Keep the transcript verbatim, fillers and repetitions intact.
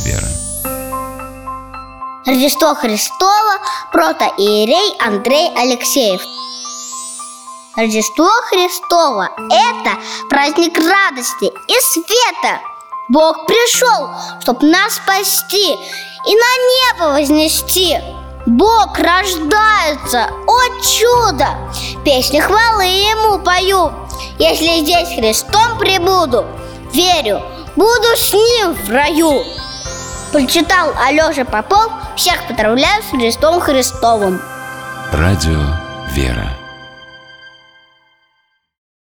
веры. Рождество Христово, протоиерей Андрей Алексеев. Рождество Христово – это праздник радости и света. Бог пришел, чтоб нас спасти и на небо вознести. Бог рождается, о чудо! Песни хвалы Ему пою. Если здесь Христом пребуду, верю, буду с Ним в раю. Прочитал Алеша Попов. Всех поздравляю с Рождеством Христовым. Радио «Вера».